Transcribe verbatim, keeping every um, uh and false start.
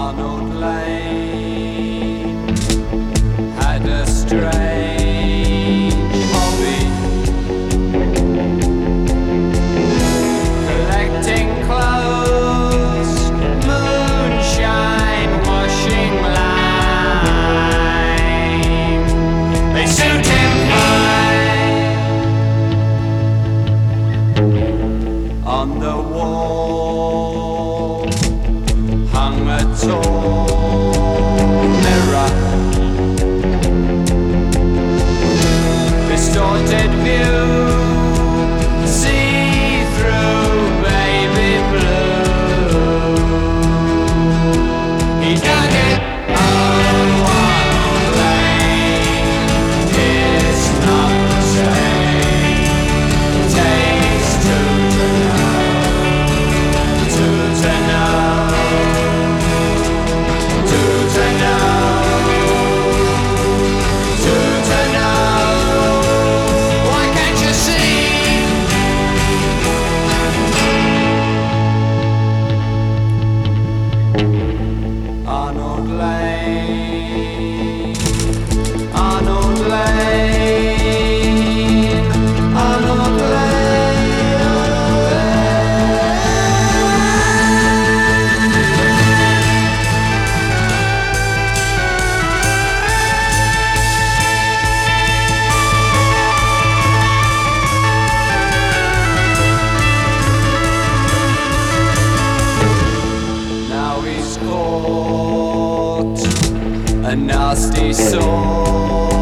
Arnold Lane had a strange hobby, collecting clothes, moonshine, washing lime. They suit him fine. On the wall hung a tall mirror, distorted view, see-through baby blue. He dug it, oh, Arnold Lane, it's not the same. Takes two to know, two to know. Arnold Lane, Arnold Lane, Arnold Now he's caught a nasty sore.